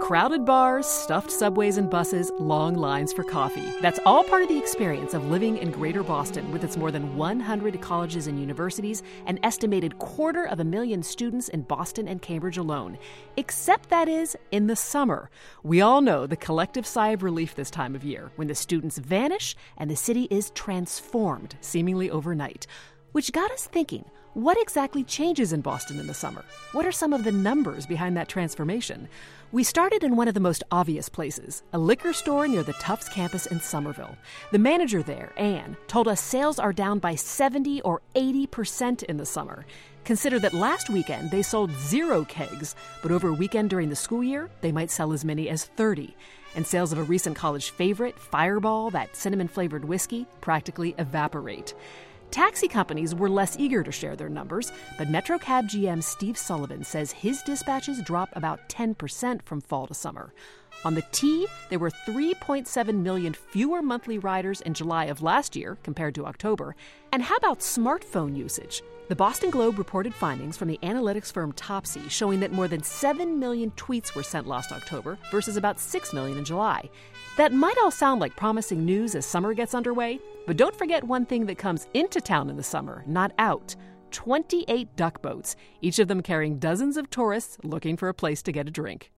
Crowded bars, stuffed subways and buses, long lines for coffee. That's all part of the experience of living in Greater Boston with its more than 100 colleges and universities, an estimated 250,000 students in Boston and Cambridge alone. Except, that is, in the summer. We all know the collective sigh of relief this time of year when the students vanish and the city is transformed, seemingly overnight. Which got us thinking, what exactly changes in Boston in the summer? What are some of the numbers behind that transformation? We started in one of the most obvious places, a liquor store near the Tufts campus in Somerville. The manager there, Anne, told us sales are down by 70 or 80% in the summer. Consider that last weekend they sold 0 kegs, but over a weekend during the school year, they might sell as many as 30. And sales of a recent college favorite, Fireball, that cinnamon-flavored whiskey, practically evaporate. Taxi companies were less eager to share their numbers, but MetroCab GM Steve Sullivan says his dispatches dropped about 10% from fall to summer. On the T, there were 3.7 million fewer monthly riders in July of last year compared to October. And how about smartphone usage? The Boston Globe reported findings from the analytics firm Topsy showing that more than 7 million tweets were sent last October versus about 6 million in July. That might all sound like promising news as summer gets underway, but don't forget one thing that comes into town in the summer, not out. 28 duck boats, each of them carrying dozens of tourists looking for a place to get a drink.